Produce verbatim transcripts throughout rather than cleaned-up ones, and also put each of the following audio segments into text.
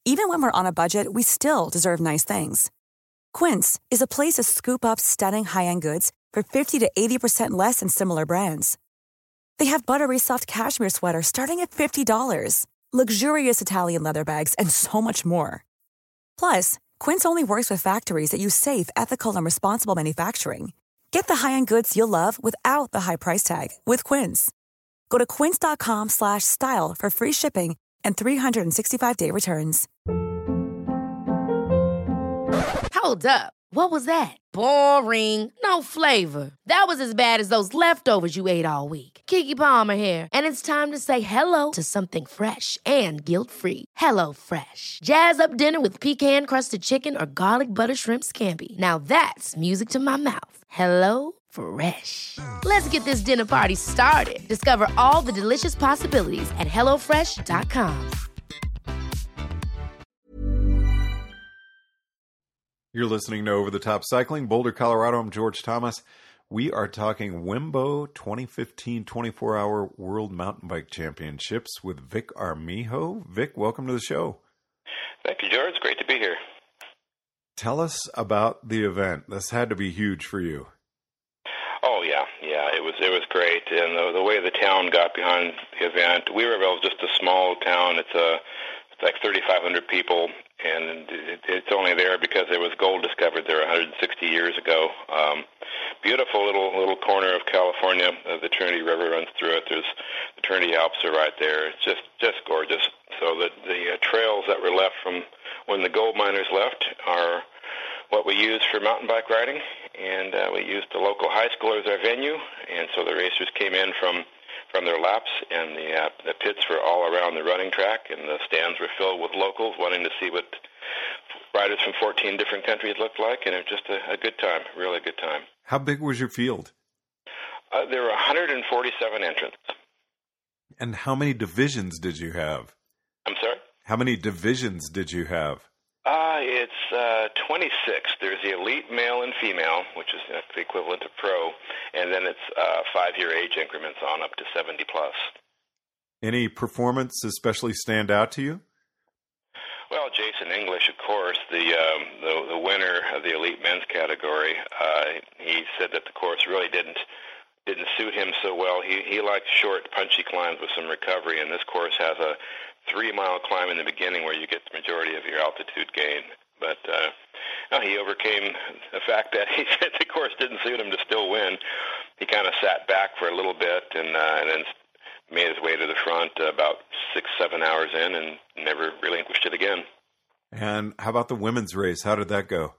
Even when we're on a budget, we still deserve nice things. Quince is a place to scoop up stunning high-end goods for fifty to eighty percent less than similar brands. They have buttery soft cashmere sweaters starting at fifty dollars, luxurious Italian leather bags, and so much more. Plus, Quince only works with factories that use safe, ethical, and responsible manufacturing. Get the high-end goods you'll love without the high price tag with Quince. Go to quince.com slash style for free shipping and three sixty-five day returns. Hold up. What was that? Boring. No flavor. That was as bad as those leftovers you ate all week. Keke Palmer here, and it's time to say hello to something fresh and guilt-free. Hello Fresh. Jazz up dinner with pecan-crusted chicken or garlic butter shrimp scampi. Now that's music to my mouth. Hello Fresh. Let's get this dinner party started. Discover all the delicious possibilities at hello fresh dot com. You're listening to Over the Top Cycling, Boulder, Colorado. I'm George Thomas. We are talking Wimbo twenty fifteen twenty-four hour World Mountain Bike Championships with Vic Armijo. Vic, welcome to the show. Thank you, George. Great to be here. Tell us about the event. This had to be huge for you. Oh yeah, yeah. It was it was great, and the, the way the town got behind the event. Weaverville is just a small town. It's a it's like thirty-five hundred people. And it, it's only there because there was gold discovered there one hundred sixty years ago. Um, beautiful little little corner of California. Uh, the Trinity River runs through it. There's the Trinity Alps are right there. It's just just gorgeous. So the the uh, trails that were left from when the gold miners left are what we use for mountain bike riding, and uh, we used the local high school as our venue. And so the racers came in from. from their laps, and the uh, the pits were all around the running track, and the stands were filled with locals wanting to see what riders from fourteen different countries looked like, and it was just a, a good time, really good time. How big was your field? Uh, there were one hundred forty-seven entrants. And how many divisions did you have? I'm sorry? How many divisions did you have? Uh, it's uh, twenty-six. There's the elite male and female, which is uh, the equivalent of pro, and then it's uh, five-year age increments on up to seventy plus. Any performance especially stand out to you? Well, Jason English, of course, the um, the, the winner of the elite men's category. Uh, he said that the course really didn't didn't suit him so well. He he liked short, punchy climbs with some recovery, and this course has a three-mile climb in the beginning where you get the majority of your altitude gain. But uh, no, he overcame the fact that he said the course didn't suit him to still win. He kind of sat back for a little bit and, uh, and then made his way to the front uh, about six, seven hours in and never relinquished it again. And how about the women's race? How did that go?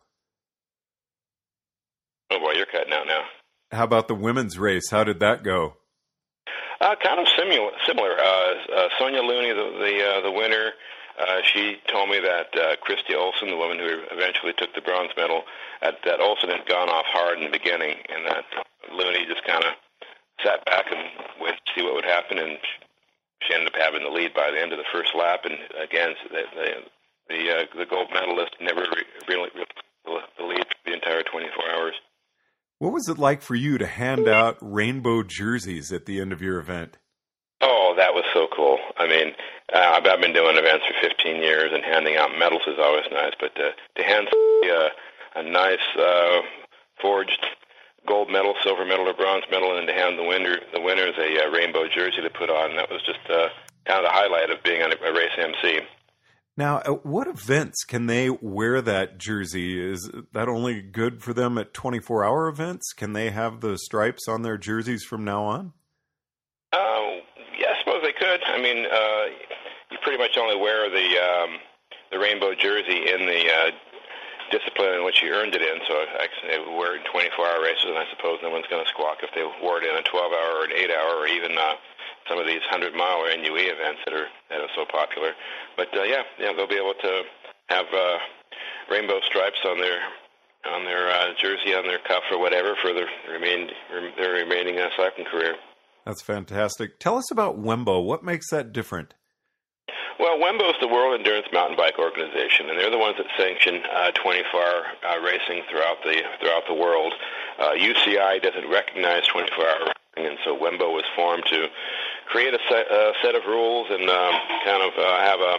Oh, boy, you're cutting out now. How about the women's race? How did that go? Uh, kind of similar. Similar. Uh, uh, Sonia Looney, the the, uh, the winner, uh, she told me that uh, Christy Olsen, the woman who eventually took the bronze medal, that, that Olsen had gone off hard in the beginning, and that Looney just kind of sat back and waited to see what would happen, and she ended up having the lead by the end of the first lap. And again, the the the, uh, the gold medalist never re- really, really the lead for the entire twenty-four hours. What was it like for you to hand out rainbow jerseys at the end of your event? Oh, that was so cool. I mean, uh, I've been doing events for fifteen years, and handing out medals is always nice. But to, to hand uh, a nice uh, forged gold medal, silver medal, or bronze medal, and to hand the winner the winners a uh, rainbow jersey to put on, that was just uh, kind of the highlight of being a, a race M C. Now, at what events can they wear that jersey? Is that only good for them at twenty-four hour events? Can they have the stripes on their jerseys from now on? Uh, yeah, I suppose they could. I mean, uh, you pretty much only wear the um, the rainbow jersey in the uh, discipline in which you earned it in. So actually, they would wear it in twenty-four hour races, and I suppose no one's going to squawk if they wore it in a twelve hour or an eight hour or even uh, some of these hundred mile or N U E events that are that are so popular. But uh, yeah, yeah, they'll be able to have uh, rainbow stripes on their on their uh, jersey, on their cuff, or whatever for their remain their remaining uh, cycling career. That's fantastic. Tell us about Wimbo. What makes that different? Well, Wimbo is the World Endurance Mountain Bike Organization, and they're the ones that sanction uh, twenty-four hour uh, racing throughout the throughout the world. Uh, U C I doesn't recognize twenty-four hour racing, and so Wimbo was formed to create a set, uh, set of rules and um, kind of uh, have a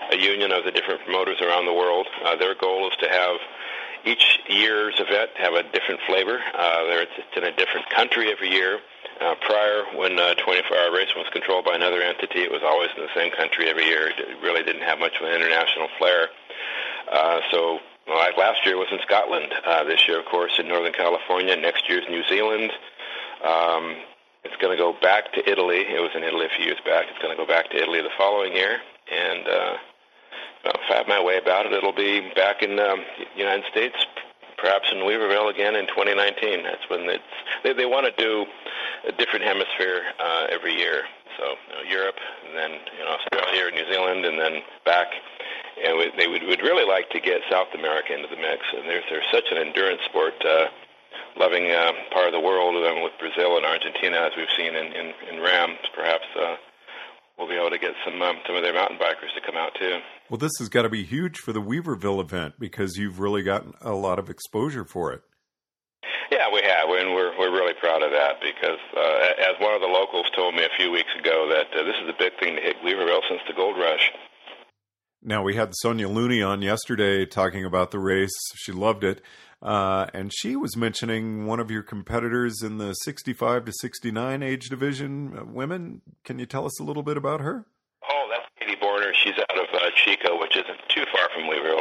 a union of the different promoters around the world. Uh, their goal is to have each year's event have a different flavor. Uh, there, it's in a different country every year. Uh, prior, when uh, twenty-four hour racing was controlled by another entity, it was always in the same country every year. It really didn't have much of an international flair. Uh, so, well, like last year was in Scotland. Uh, this year, of course, in Northern California. Next year's New Zealand. Um, it's going to go back to Italy. It was in Italy a few years back. It's going to go back to Italy the following year. And uh, well, if I have my way about it, it'll be back in the um, United States, perhaps in Weaverville again in twenty nineteen. That's when it's, they, they want to do a different hemisphere uh, every year. So you know, Europe, and then you know, Australia or New Zealand, and then back. And we, they would, would really like to get South America into the mix. And there's, there's such an endurance sport, uh, loving uh, part of the world, um, with Brazil and Argentina, as we've seen in, in, in Rams, perhaps. Uh, We'll be able to get some um, some of their mountain bikers to come out too. Well, this has got to be huge for the Weaverville event because you've really gotten a lot of exposure for it. Yeah, we have, and we're we're really proud of that because, uh, as one of the locals told me a few weeks ago, that uh, this is a big thing to hit Weaverville since the gold rush. Now, we had Sonia Looney on yesterday talking about the race. She loved it. Uh, and she was mentioning one of your competitors in the sixty-five to sixty-nine age division, uh, women. Can you tell us a little bit about her? Oh, that's Katie Borner. She's out of uh, Chico, which isn't too far from Weaverville.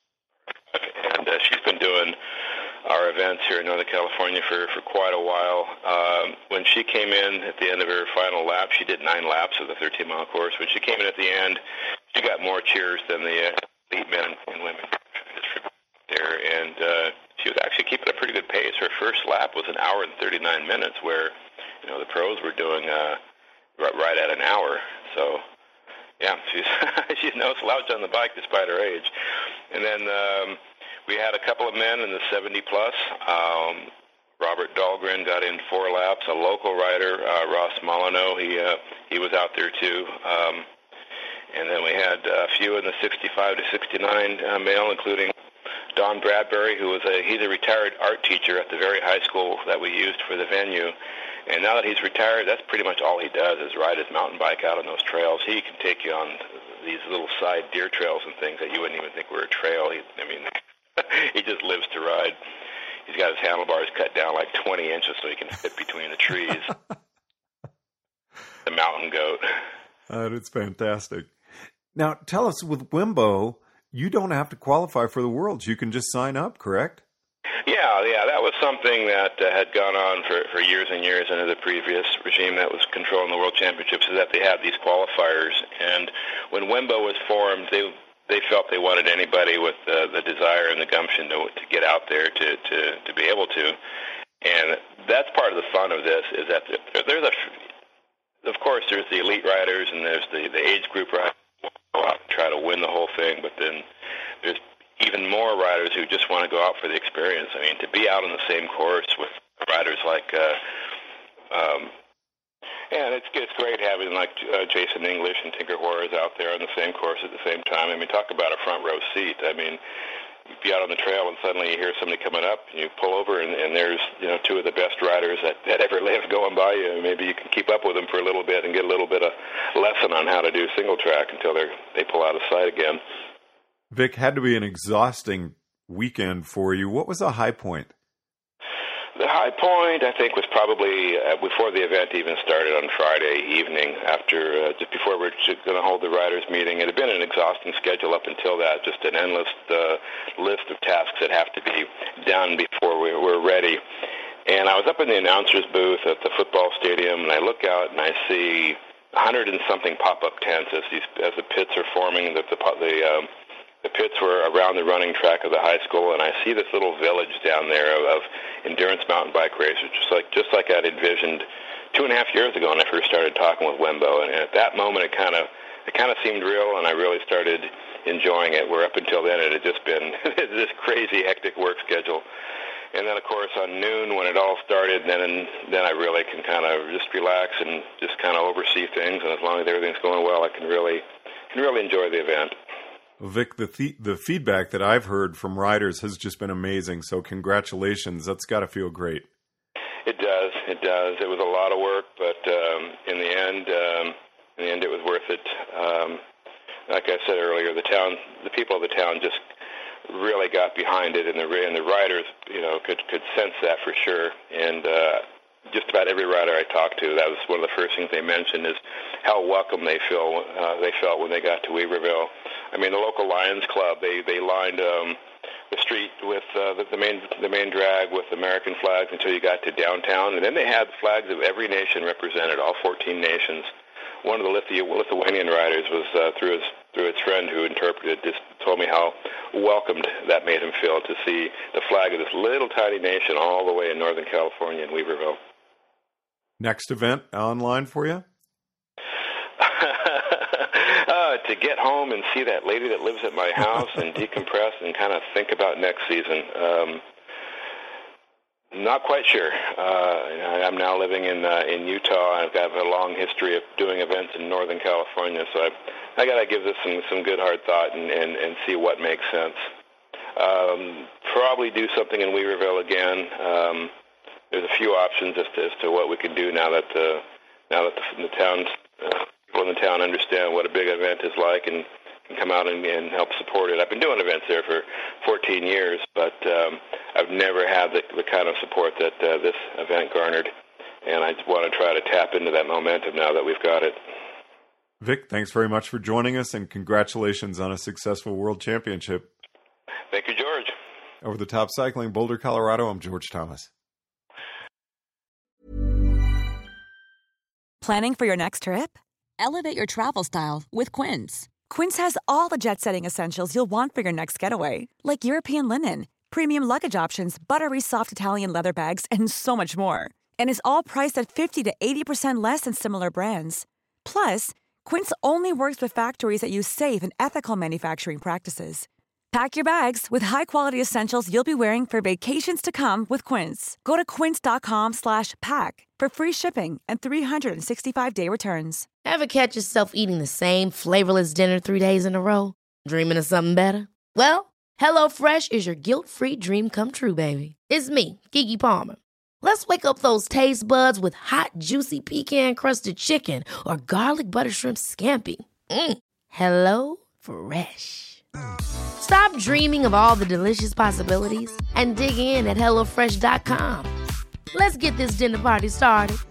And uh, she's been doing our events here in Northern California for, for quite a while. Um, when she came in at the end of her final lap, she did nine laps of the thirteen mile course. When she came in at the end, she got more cheers than the uh, elite men and women there. And uh, she was actually keeping a pretty good pace. Her first lap was an hour and thirty-nine minutes, where you know the pros were doing uh, right, right at an hour. So, yeah, she's she's no slouch on the bike despite her age. And then um, we had a couple of men in the seventy plus. Um, Robert Dahlgren got in four laps. A local rider, uh, Ross Molyneux, he uh, he was out there too. Um, and then we had a few in the sixty-five to sixty-nine uh, male, including Don Bradbury, who was a he's a retired art teacher at the very high school that we used for the venue. And now that he's retired, that's pretty much all he does is ride his mountain bike out on those trails. He can take you on these little side deer trails and things that you wouldn't even think were a trail. He, I mean, he just lives to ride. He's got his handlebars cut down like twenty inches so he can fit between the trees. The mountain goat. Uh, it's fantastic. Now, tell us, with Wimbo, you don't have to qualify for the Worlds. You can just sign up, correct? Yeah, yeah, that was something that uh, had gone on for, for years and years under the previous regime that was controlling the World Championships, is that they had these qualifiers. And when Wimbo was formed, they they felt they wanted anybody with uh, the desire and the gumption to, to get out there to, to, to be able to. And that's part of the fun of this, is that there's a, of course, there's the elite riders and there's the, the age group riders who go out and try to win the whole thing, but then there's even more riders who just want to go out for the experience. I mean, to be out on the same course with riders like, uh, um, and it's it's great having like uh, Jason English and Tinker Juarez out there on the same course at the same time. I mean, talk about a front row seat. I mean, you'd be out on the trail and suddenly you hear somebody coming up and you pull over and, and there's, you know, two of the best riders that, that ever lived going by you. Maybe you can keep up with them for a little bit and get a little bit of lesson on how to do single track until they they pull out of sight again. Vic, had to be an exhausting weekend for you. What was the high point? The high point, I think, was probably uh, before the event even started on Friday evening, after uh, just before we were going to hold the riders' meeting. It had been an exhausting schedule up until that, just an endless uh, list of tasks that have to be done before we were ready. And I was up in the announcer's booth at the football stadium, and I look out and I see a hundred and something pop-up tents as these as the pits are forming. The the, the um, The pits were around the running track of the high school, and I see this little village down there of, of endurance mountain bike racers, just like just like I'd envisioned two and a half years ago when I first started talking with Wimbo. And at that moment, it kind of it kind of seemed real, and I really started enjoying it. Where up until then, it had just been this crazy, hectic work schedule. And then, of course, on noon when it all started, then then I really can kind of just relax and just kind of oversee things. And as long as everything's going well, I can really can really enjoy the event. Vic, the th- the feedback that I've heard from riders has just been amazing. So congratulations. That's got to feel great. It does. It does. It was a lot of work, but um, in the end, um, in the end, it was worth it. Um, like I said earlier, the town, the people of the town just really got behind it, and the and the riders, you know, could could sense that for sure. And uh, just about every rider I talked to, that was one of the first things they mentioned is how welcome they feel uh, they felt when they got to Weaverville. I mean, the local Lions Club, they they lined um, the street with uh, the, the main the main drag with American flags until you got to downtown, and then they had flags of every nation represented, all fourteen nations. One of the Lithu- Lithuanian riders was uh, through his through his friend who interpreted, just told me how welcomed that made him feel to see the flag of this little tiny nation all the way in Northern California in Weaverville. Next event online for you? uh, to get home and see that lady that lives at my house and decompress and kind of think about next season. Um, Not quite sure. Uh, I'm now living in uh, in Utah. I've got a long history of doing events in Northern California, so I, I got to give this some, some good hard thought and, and, and see what makes sense. Um, probably do something in Weaverville again. Um, there's a few options as to, as to what we can do now that the now that the, the town uh, people in the town understand what a big event is like and can come out and, and help support it. I've been doing events there for fourteen years, but um, I've never had the, the kind of support that uh, this event garnered, and I want to try to tap into that momentum now that we've got it. Vic, thanks very much for joining us, and congratulations on a successful World Championship. Thank you, George. Over the Top Cycling, Boulder, Colorado, I'm George Thomas. Planning for your next trip? Elevate your travel style with Quince. Quince has all the jet-setting essentials you'll want for your next getaway, like European linen, premium luggage options, buttery soft Italian leather bags, and so much more. And is all priced at fifty to eighty percent less than similar brands. Plus, Quince only works with factories that use safe and ethical manufacturing practices. Pack your bags with high-quality essentials you'll be wearing for vacations to come with Quince. Go to quince.com slash pack for free shipping and three sixty-five day returns. Ever catch yourself eating the same flavorless dinner three days in a row? Dreaming of something better? Well, HelloFresh is your guilt-free dream come true, baby. It's me, Keke Palmer. Let's wake up those taste buds with hot, juicy pecan-crusted chicken or garlic butter shrimp scampi. Mm. Hello Fresh. Stop dreaming of all the delicious possibilities and dig in at hello fresh dot com. Let's get this dinner party started.